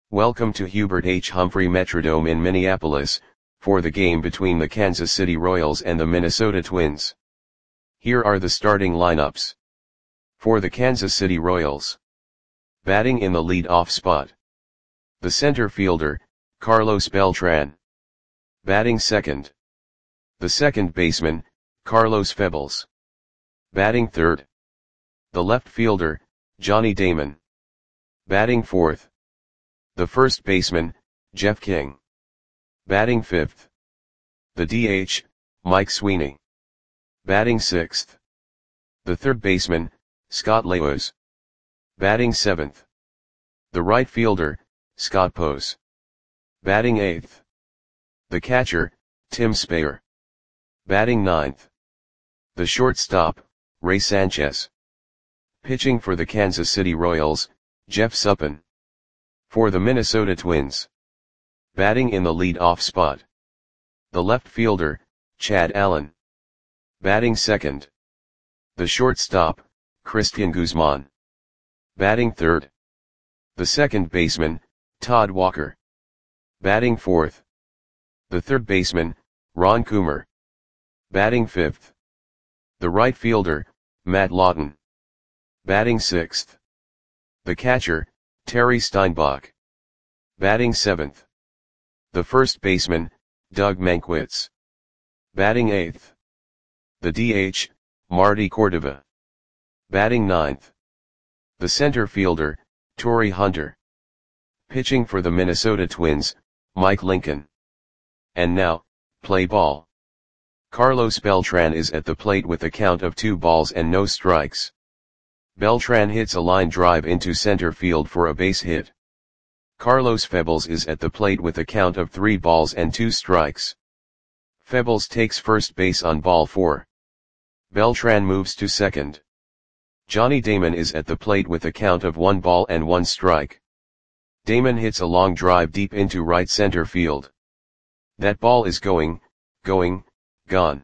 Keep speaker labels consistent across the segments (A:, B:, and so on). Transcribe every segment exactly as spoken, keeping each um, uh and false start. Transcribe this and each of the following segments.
A: Welcome to Hubert H. Humphrey Metrodome in Minneapolis, for the game between the Kansas City Royals and the Minnesota Twins. Here are the starting lineups. For the Kansas City Royals. Batting in the lead-off spot. The center fielder, Carlos Beltran. Batting second. The second baseman, Carlos Febles. Batting third. The left fielder, Johnny Damon. Batting fourth. The first baseman, Jeff King. Batting fifth. The D H, Mike Sweeney. Batting sixth. The third baseman, Scott Lewis. Batting seventh. The right fielder, Scott Pose. Batting eighth. The catcher, Tim Speyer. Batting ninth. The shortstop, Ray Sanchez. Pitching for the Kansas City Royals, Jeff Suppan. For the Minnesota Twins. Batting in the lead-off spot. The left fielder, Chad Allen. Batting second. The shortstop, Cristian Guzman. Batting third. The second baseman, Todd Walker. Batting fourth. The third baseman, Ron Coomer. Batting fifth. The right fielder, Matt Lawton. Batting sixth. The catcher, Terry Steinbach. Batting seventh. The first baseman, Doug Mankiewicz. Batting eighth. The D H, Marty Cordova. Batting ninth. The center fielder, Torii Hunter. Pitching for the Minnesota Twins, Mike Lincoln. And now, play ball. Carlos Beltran is at the plate with a count of two balls and no strikes. Beltran hits a line drive into center field for a base hit. Carlos Febles is at the plate with a count of three balls and two strikes. Febles takes first base on ball four. Beltran moves to second. Johnny Damon is at the plate with a count of one ball and one strike. Damon hits a long drive deep into right center field. That ball is going, going, gone.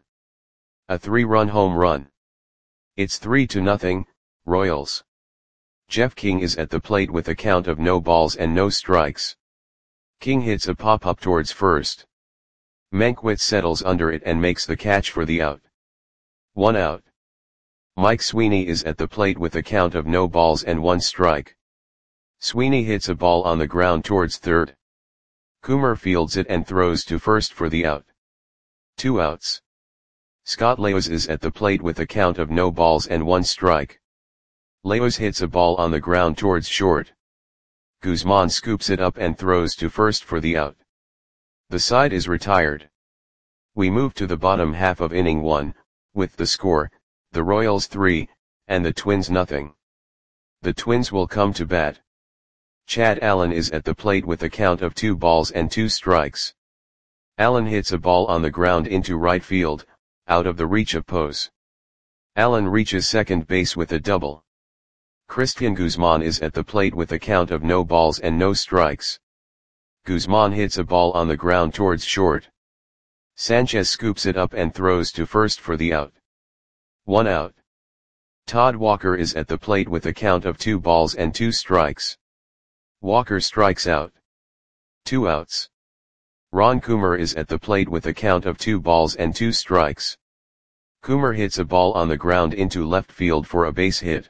A: A three-run home run. It's three to nothing. Royals. Jeff King is at the plate with a count of no balls and no strikes. King hits a pop-up towards first. Mankiewicz settles under it and makes the catch for the out. One out. Mike Sweeney is at the plate with a count of no balls and one strike. Sweeney hits a ball on the ground towards third. Coomer fields it and throws to first for the out. Two outs. Scott Lewis is at the plate with a count of no balls and one strike. Lewis hits a ball on the ground towards short. Guzman scoops it up and throws to first for the out. The side is retired. We move to the bottom half of inning one, with the score, the Royals three, and the Twins nothing. The Twins will come to bat. Chad Allen is at the plate with a count of two balls and two strikes. Allen hits a ball on the ground into right field, out of the reach of Pose. Allen reaches second base with a double. Cristian Guzman is at the plate with a count of no balls and no strikes. Guzman hits a ball on the ground towards short. Sanchez scoops it up and throws to first for the out. One out. Todd Walker is at the plate with a count of two balls and two strikes. Walker strikes out. Two outs. Ron Coomer is at the plate with a count of two balls and two strikes. Coomer hits a ball on the ground into left field for a base hit.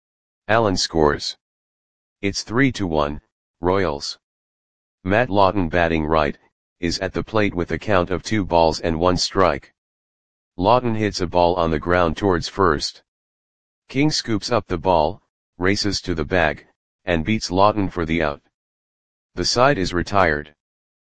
A: Allen scores. It's three to one, Royals. Matt Lawton, batting right, is at the plate with a count of two balls and one strike. Lawton hits a ball on the ground towards first. King scoops up the ball, races to the bag, and beats Lawton for the out. The side is retired.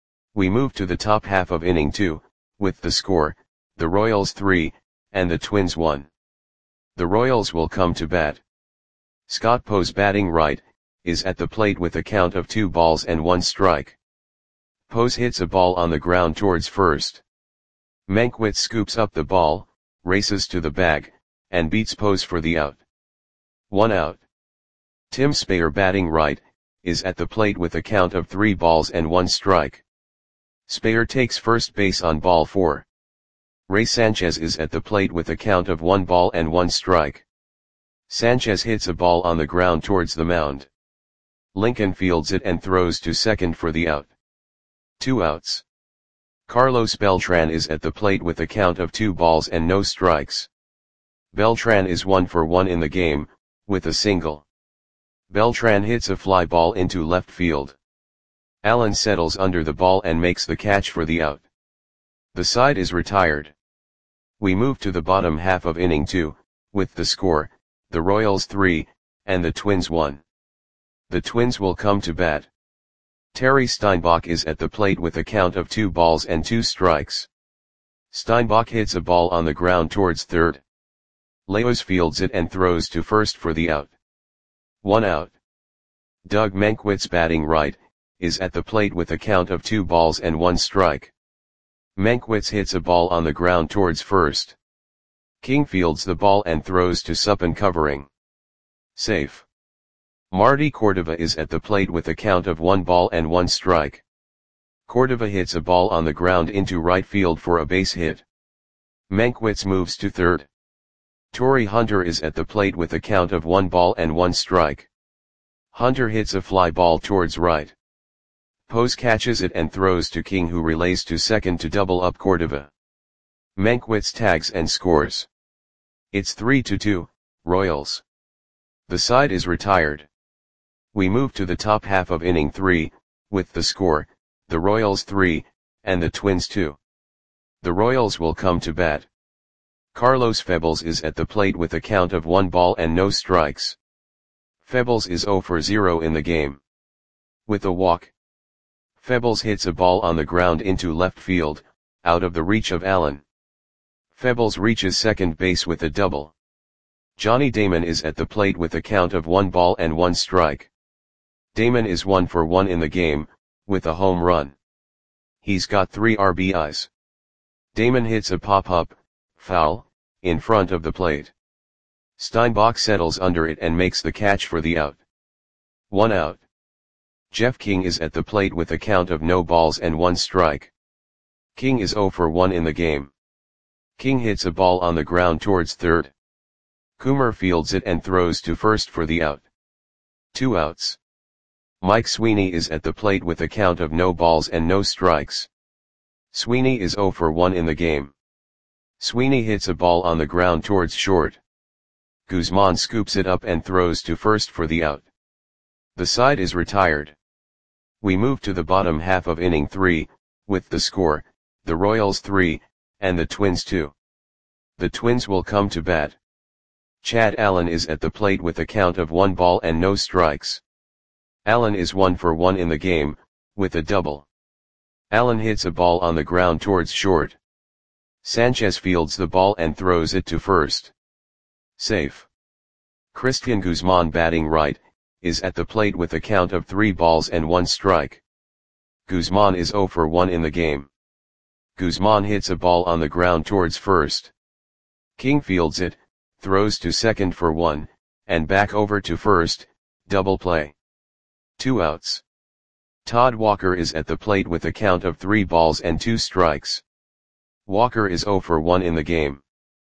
A: We move to the top half of inning two, with the score, the Royals three, and the Twins one. The Royals will come to bat. Scott Pose, batting right, is at the plate with a count of two balls and one strike. Pose hits a ball on the ground towards first. Mankiewicz scoops up the ball, races to the bag, and beats Pose for the out. One out. Tim Speyer, batting right, is at the plate with a count of three balls and one strike. Speyer takes first base on ball four. Ray Sanchez is at the plate with a count of one ball and one strike. Sanchez hits a ball on the ground towards the mound. Lincoln fields it and throws to second for the out. Two outs. Carlos Beltran is at the plate with a count of two balls and no strikes. Beltran is one for one in the game, with a single. Beltran hits a fly ball into left field. Allen settles under the ball and makes the catch for the out. The side is retired. We move to the bottom half of inning two, with the score, the Royals three, and the Twins one. The Twins will come to bat. Terry Steinbach is at the plate with a count of two balls and two strikes. Steinbach hits a ball on the ground towards third. Leos fields it and throws to first for the out. One out. Doug Mankiewicz, batting right, is at the plate with a count of two balls and one strike. Mankiewicz hits a ball on the ground towards first. King fields the ball and throws to Suppan, covering. Safe. Marty Cordova is at the plate with a count of one ball and one strike. Cordova hits a ball on the ground into right field for a base hit. Mankiewicz moves to third. Torrey Hunter is at the plate with a count of one ball and one strike. Hunter hits a fly ball towards right. Pose catches it and throws to King, who relays to second to double up Cordova. Mankiewicz tags and scores. It's three to two, Royals. The side is retired. We move to the top half of inning three, with the score, the Royals three, and the Twins two. The Royals will come to bat. Carlos Febles is at the plate with a count of one ball and no strikes. Febles is zero for zero in the game. With a walk. Febles hits a ball on the ground into left field, out of the reach of Allen. Febles reaches second base with a double. Johnny Damon is at the plate with a count of one ball and one strike. Damon is one for one in the game, with a home run. He's got three R B Is. Damon hits a pop-up, foul, in front of the plate. Steinbach settles under it and makes the catch for the out. One out. Jeff King is at the plate with a count of no balls and one strike. King is zero for one in the game. King hits a ball on the ground towards third. Coomer fields it and throws to first for the out. Two outs. Mike Sweeney is at the plate with a count of no balls and no strikes. Sweeney is zero for one in the game. Sweeney hits a ball on the ground towards short. Guzman scoops it up and throws to first for the out. The side is retired. We move to the bottom half of inning three, with the score, the Royals three, and the Twins two. The Twins will come to bat. Chad Allen is at the plate with a count of one ball and no strikes. Allen is one for one in the game, with a double. Allen hits a ball on the ground towards short. Sanchez fields the ball and throws it to first. Safe. Christian Guzman, batting right, is at the plate with a count of three balls and one strike. Guzman is zero for one in the game. Guzman hits a ball on the ground towards first. King fields it, throws to second for one, and back over to first, double play. Two outs. Todd Walker is at the plate with a count of three balls and two strikes. Walker is zero for one in the game.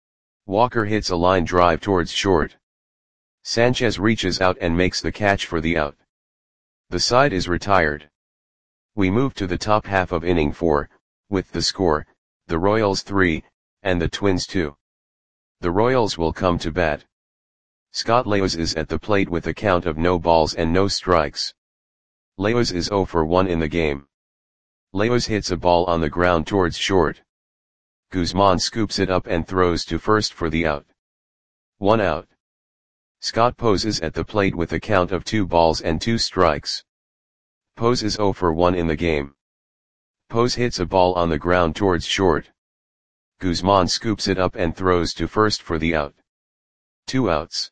A: Walker hits a line drive towards short. Sanchez reaches out and makes the catch for the out. The side is retired. We move to the top half of inning four, with the score, the Royals three, and the Twins two. The Royals will come to bat. Scott Leos is at the plate with a count of no balls and no strikes. Leos is zero for one in the game. Leos hits a ball on the ground towards short. Guzman scoops it up and throws to first for the out. One out. Scott poses at the plate with a count of two balls and two strikes. Pose is zero for one in the game. Pose hits a ball on the ground towards short. Guzman scoops it up and throws to first for the out. Two outs.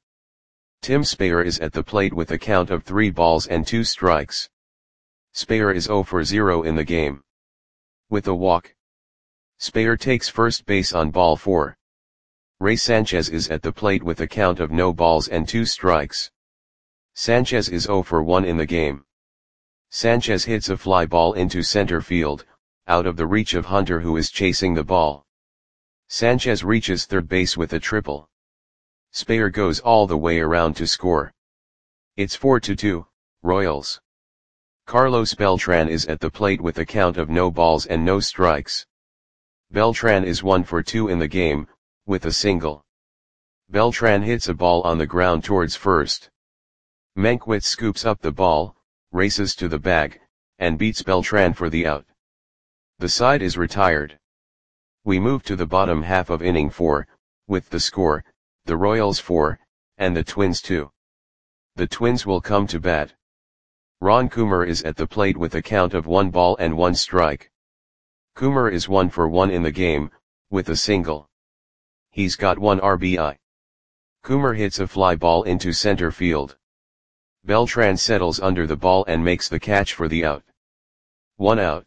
A: Tim Speyer is at the plate with a count of three balls and two strikes. Speyer is zero for zero in the game. With a walk. Speyer takes first base on ball four. Ray Sanchez is at the plate with a count of no balls and two strikes. Sanchez is zero for one in the game. Sanchez hits a fly ball into center field, out of the reach of Hunter, who is chasing the ball. Sanchez reaches third base with a triple. Speyer goes all the way around to score. It's four to two, Royals. Carlos Beltran is at the plate with a count of no balls and no strikes. Beltran is one for two in the game, with a single. Beltran hits a ball on the ground towards first. Mankiewicz scoops up the ball, races to the bag, and beats Beltran for the out. The side is retired. We move to the bottom half of inning four, with the score, the Royals four, and the Twins two. The Twins will come to bat. Ron Coomer is at the plate with a count of one ball and one strike. Coomer is one for one in the game, with a single. He's got one R B I. Coomer hits a fly ball into center field. Beltran settles under the ball and makes the catch for the out. One out.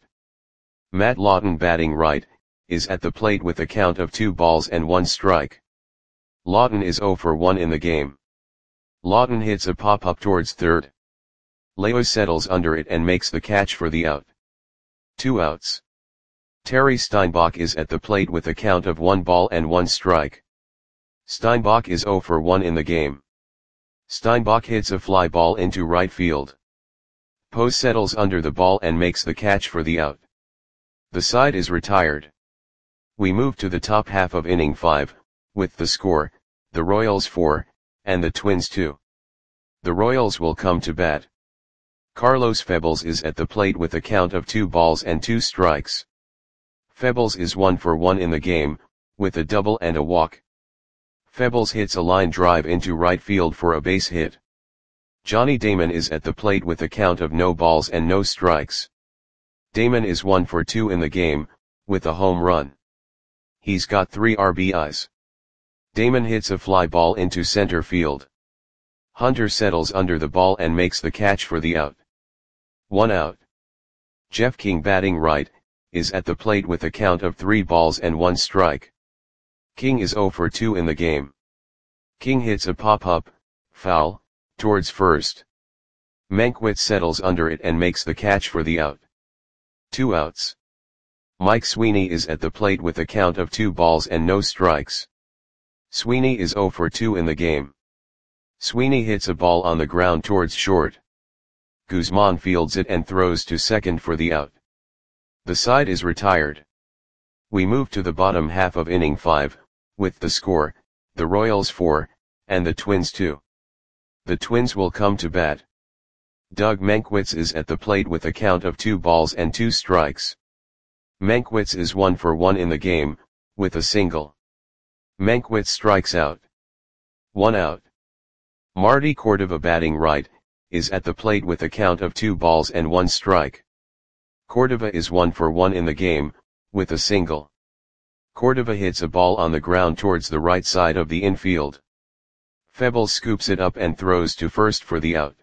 A: Matt Lawton, batting right, is at the plate with a count of two balls and one strike. Lawton is zero for one in the game. Lawton hits a pop-up towards third. Leos settles under it and makes the catch for the out. Two outs. Terry Steinbach is at the plate with a count of one ball and one strike. Steinbach is zero for one in the game. Steinbach hits a fly ball into right field. Poe settles under the ball and makes the catch for the out. The side is retired. We move to the top half of inning five, with the score, the Royals four, and the Twins two. The Royals will come to bat. Carlos Febles is at the plate with a count of two balls and two strikes. Febles is one for one in the game, with a double and a walk. Febles hits a line drive into right field for a base hit. Johnny Damon is at the plate with a count of no balls and no strikes. Damon is one for two in the game, with a home run. He's got three R B Is. Damon hits a fly ball into center field. Hunter settles under the ball and makes the catch for the out. One out. Jeff King, batting right, is at the plate with a count of three balls and one strike. King is zero for two in the game. King hits a pop-up, foul, towards first. Mankiewicz settles under it and makes the catch for the out. Two outs. Mike Sweeney is at the plate with a count of two balls and no strikes. Sweeney is zero for two in the game. Sweeney hits a ball on the ground towards short. Guzman fields it and throws to second for the out. The side is retired. We move to the bottom half of inning five, with the score, the Royals four, and the Twins two. The Twins will come to bat. Doug Mankiewicz is at the plate with a count of two balls and two strikes. Mankiewicz is one for one in the game, with a single. Mankiewicz strikes out. One out. Marty Cordova, batting right, is at the plate with a count of two balls and one strike. Cordova is one for one in the game, with a single. Cordova hits a ball on the ground towards the right side of the infield. Febles scoops it up and throws to first for the out.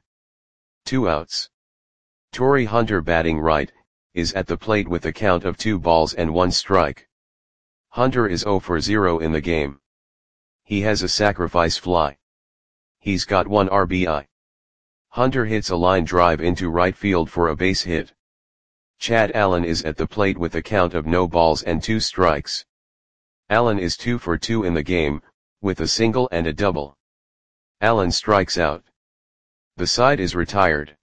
A: Two outs. Torrey Hunter, batting right, is at the plate with a count of two balls and one strike. Hunter is zero for zero in the game. He has a sacrifice fly. He's got one R B I. Hunter hits a line drive into right field for a base hit. Chad Allen is at the plate with a count of no balls and two strikes. Allen is two for two in the game, with a single and a double. Allen strikes out. The side is retired.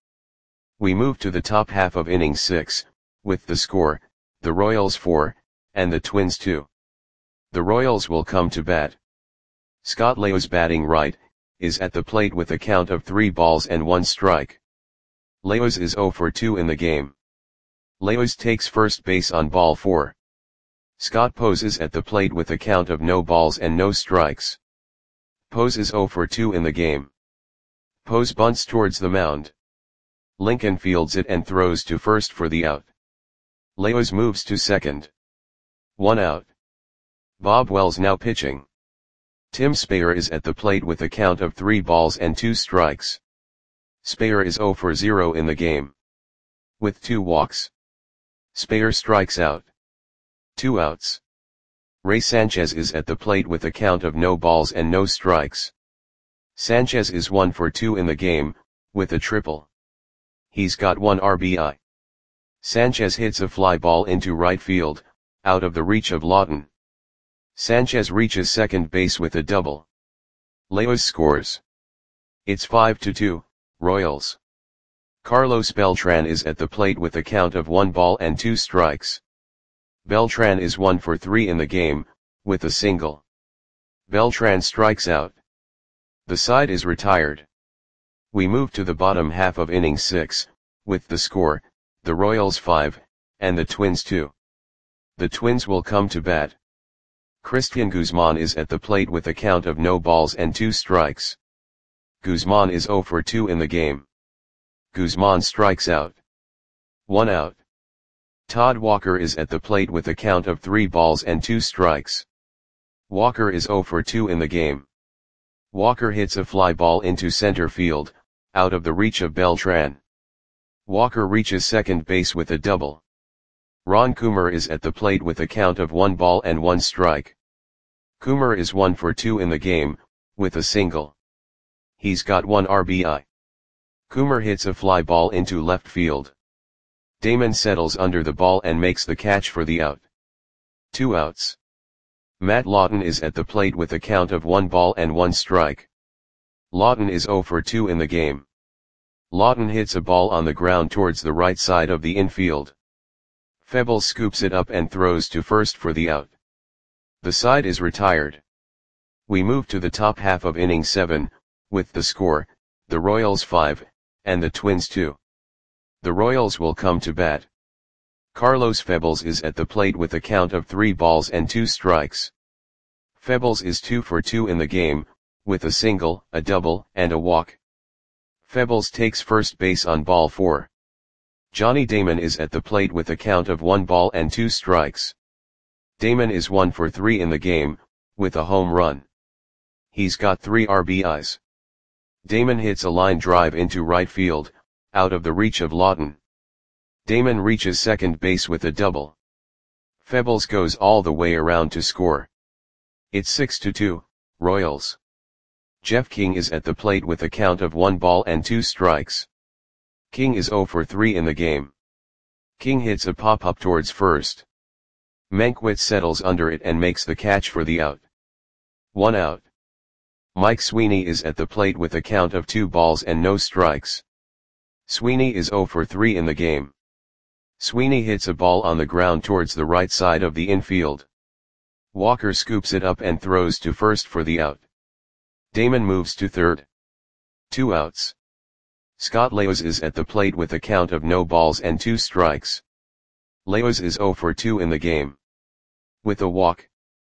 A: We move to the top half of inning six, with the score, the Royals four, and the Twins two. The Royals will come to bat. Scott Leos, batting right, is at the plate with a count of three balls and one strike. Leos is zero for two in the game. Leos takes first base on ball four. Scott poses at the plate with a count of no balls and no strikes. Pose is zero for two in the game. Pose bunts towards the mound. Lincoln fields it and throws to first for the out. Leos moves to second. One out. Bob Wells now pitching. Tim Speyer is at the plate with a count of three balls and two strikes. Speyer is zero for zero in the game. With two walks. Speyer strikes out. Two outs. Ray Sanchez is at the plate with a count of no balls and no strikes. Sanchez is one for two in the game, with a triple. He's got one R B I. Sanchez hits a fly ball into right field, out of the reach of Lawton. Sanchez reaches second base with a double. Leos scores. It's five to two, Royals. Carlos Beltran is at the plate with a count of one ball and two strikes. Beltran is one for three in the game, with a single. Beltran strikes out. The side is retired. We move to the bottom half of inning six, with the score, the Royals five, and the Twins two. The Twins will come to bat. Christian Guzman is at the plate with a count of no balls and two strikes. Guzman is zero for two in the game. Guzman strikes out. One out. Todd Walker is at the plate with a count of three balls and two strikes. Walker is zero for two in the game. Walker hits a fly ball into center field, out of the reach of Beltran. Walker reaches second base with a double. Ron Coomer is at the plate with a count of one ball and one strike. Coomer is one for two in the game, with a single. He's got one R B I. Coomer hits a fly ball into left field. Damon settles under the ball and makes the catch for the out. Two outs. Matt Lawton is at the plate with a count of one ball and one strike. Lawton is zero for two in the game. Lawton hits a ball on the ground towards the right side of the infield. Febles scoops it up and throws to first for the out. The side is retired. We move to the top half of inning seven, with the score, the Royals five, and the Twins two. The Royals will come to bat. Carlos Febles is at the plate with a count of three balls and two strikes. Febles is two for two in the game, with a single, a double, and a walk. Febles takes first base on ball four. Johnny Damon is at the plate with a count of one ball and two strikes. Damon is one for three in the game, with a home run. He's got three R B Is. Damon hits a line drive into right field, out of the reach of Lawton. Damon reaches second base with a double. Febles goes all the way around to score. It's six to two, Royals. Jeff King is at the plate with a count of one ball and two strikes. King is zero for three in the game. King hits a pop-up towards first. Mankiewicz settles under it and makes the catch for the out. One out. Mike Sweeney is at the plate with a count of two balls and no strikes. Sweeney is zero for three in the game. Sweeney hits a ball on the ground towards the right side of the infield. Walker scoops it up and throws to first for the out. Damon moves to third. Two outs. Scott Leos is at the plate with a count of no balls and two strikes. Leos is zero for two in the game. With a walk.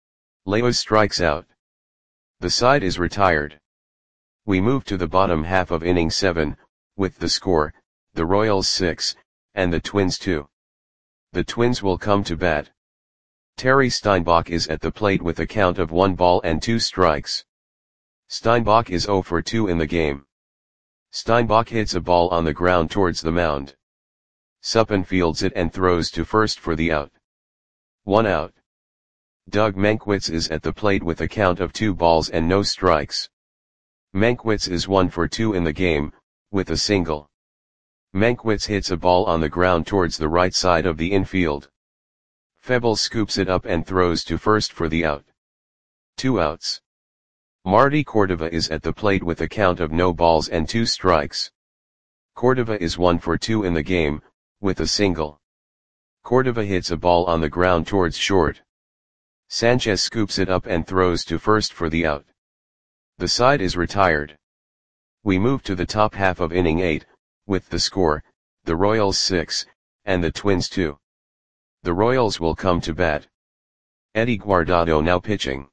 A: Leos strikes out. The side is retired. We move to the bottom half of inning seven, with the score, the Royals six, and the Twins two. The Twins will come to bat. Terry Steinbach is at the plate with a count of one ball and two strikes. Steinbach is zero for two in the game. Steinbach hits a ball on the ground towards the mound. Suppen fields it and throws to first for the out. One out. Doug Mankiewicz is at the plate with a count of two balls and no strikes. Mankiewicz is one for two in the game, with a single. Mankiewicz hits a ball on the ground towards the right side of the infield. Febles scoops it up and throws to first for the out. Two outs. Marty Cordova is at the plate with a count of no balls and two strikes. Cordova is one for two in the game, with a single. Cordova hits a ball on the ground towards short. Sanchez scoops it up and throws to first for the out. The side is retired. We move to the top half of inning eight, with the score, the Royals six, and the Twins two. The Royals will come to bat. Eddie Guardado now pitching.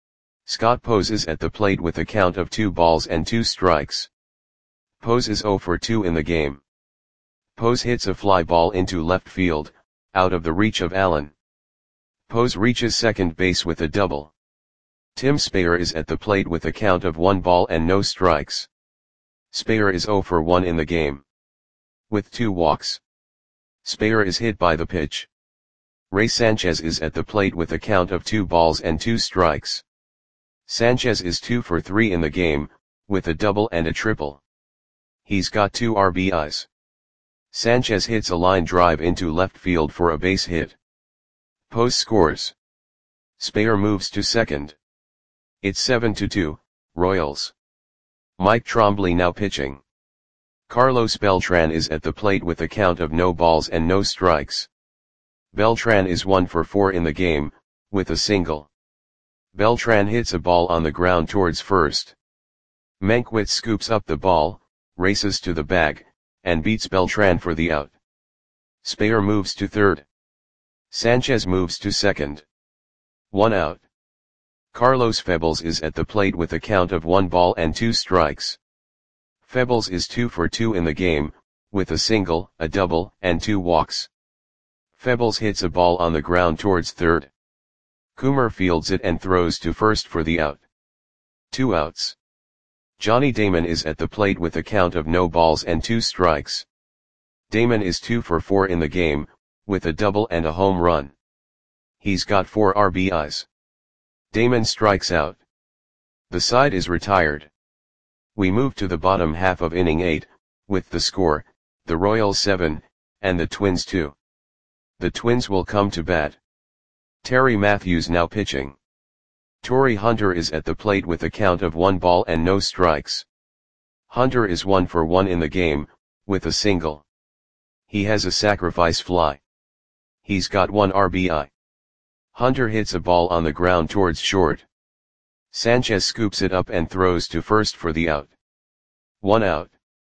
A: Scott Pose is at the plate with a count of two balls and two strikes. Pose is zero for two in the game. Pose hits a fly ball into left field, out of the reach of Allen. Pose reaches second base with a double. Tim Speyer is at the plate with a count of one ball and no strikes. Speyer is zero for one in the game. With two walks. Speyer is hit by the pitch. Ray Sanchez is at the plate with a count of two balls and two strikes. Sanchez is two for three in the game, with a double and a triple. He's got two R B Is. Sanchez hits a line drive into left field for a base hit. Pose scores. Speyer moves to second. It's seven to two, Royals. Mike Trombley now pitching. Carlos Beltran is at the plate with a count of no balls and no strikes. Beltran is one for four in the game, with a single. Beltran hits a ball on the ground towards first. Mankiewicz scoops up the ball, races to the bag, and beats Beltran for the out. Speyer moves to third. Sanchez moves to second. One out. Carlos Febles is at the plate with a count of one ball and two strikes. Febles is two for two in the game, with a single, a double, and two walks. Febles hits a ball on the ground towards third. Coomer fields it and throws to first for the out. Two outs. Johnny Damon is at the plate with a count of no balls and two strikes. Damon is two for four in the game, with a double and a home run. He's got four R B Is. Damon strikes out. The side is retired. We move to the bottom half of inning eight, with the score, the Royals seven, and the Twins two. The Twins will come to bat. Terry Matthews now pitching. Torii Hunter is at the plate with a count of one ball and no strikes. Hunter is one for one in the game, with a single. He has a sacrifice fly. He's got one R B I. Hunter hits a ball on the ground towards short. Sanchez scoops it up and throws to first for the out. One out.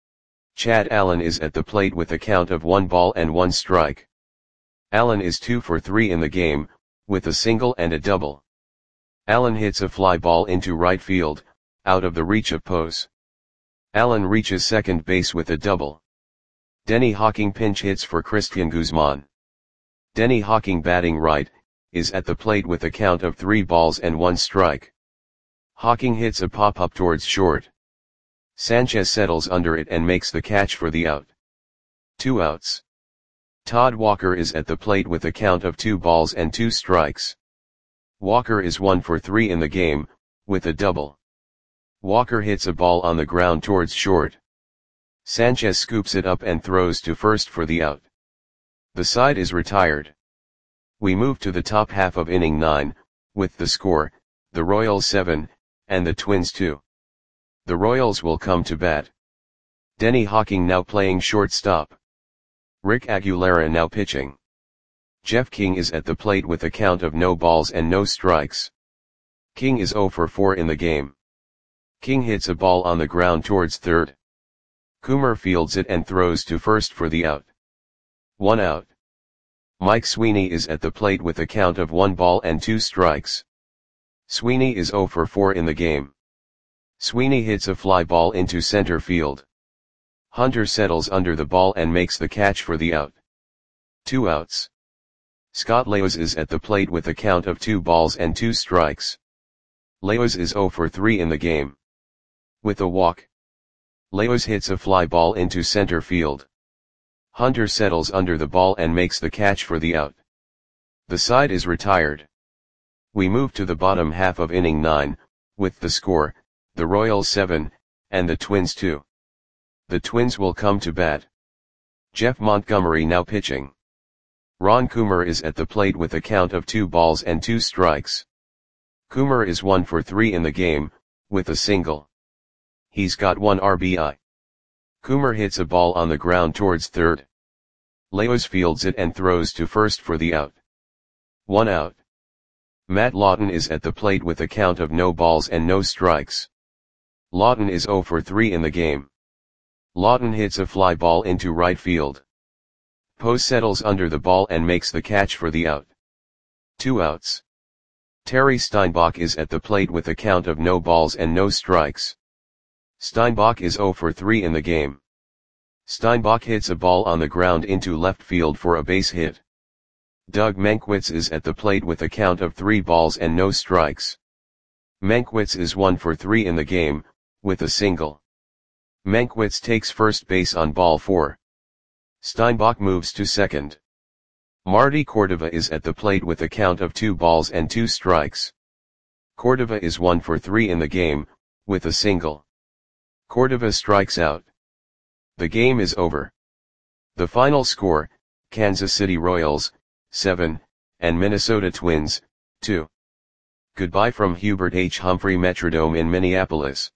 A: Chad Allen is at the plate with a count of one ball and one strike. Allen is two for three in the game, with a single and a double. Allen hits a fly ball into right field, out of the reach of Pose. Allen reaches second base with a double. Denny Hawking pinch hits for Christian Guzman. Denny Hawking batting right, is at the plate with a count of three balls and one strike. Hawking hits a pop-up towards short. Sanchez settles under it and makes the catch for the out. Two outs. Todd Walker is at the plate with a count of two balls and two strikes. Walker is one for three in the game, with a double. Walker hits a ball on the ground towards short. Sanchez scoops it up and throws to first for the out. The side is retired. We move to the top half of inning nine, with the score, the Royals seven, and the Twins two. The Royals will come to bat. Denny Hawking now playing shortstop. Rick Aguilera now pitching. Jeff King is at the plate with a count of no balls and no strikes. King is zero for four in the game. King hits a ball on the ground towards third. Coomer fields it and throws to first for the out. One out. Mike Sweeney is at the plate with a count of one ball and two strikes. Sweeney is zero for four in the game. Sweeney hits a fly ball into center field. Hunter settles under the ball and makes the catch for the out. Two outs. Scott Leos is at the plate with a count of two balls and two strikes. Leos is zero for three in the game. With a walk. Leos hits a fly ball into center field. Hunter settles under the ball and makes the catch for the out. The side is retired. We move to the bottom half of inning nine, with the score, the Royals seven, and the Twins two. The Twins will come to bat. Jeff Montgomery now pitching. Ron Coomer is at the plate with a count of two balls and two strikes. Coomer is one for three in the game, with a single. He's got one R B I. Coomer hits a ball on the ground towards third. Leos fields it and throws to first for the out. One out. Matt Lawton is at the plate with a count of no balls and no strikes. Lawton is zero for three in the game. Lawton hits a fly ball into right field. Pose settles under the ball and makes the catch for the out. Two outs. Terry Steinbach is at the plate with a count of no balls and no strikes. Steinbach is zero for three in the game. Steinbach hits a ball on the ground into left field for a base hit. Doug Mankiewicz is at the plate with a count of three balls and no strikes. Mankiewicz is one for three in the game, with a single. Mankiewicz takes first base on ball four. Steinbach moves to second. Marty Cordova is at the plate with a count of two balls and two strikes. Cordova is one for three in the game, with a single. Cordova strikes out. The game is over. The final score, Kansas City Royals, seven, and Minnesota Twins, two. Goodbye from Hubert H. Humphrey Metrodome in Minneapolis.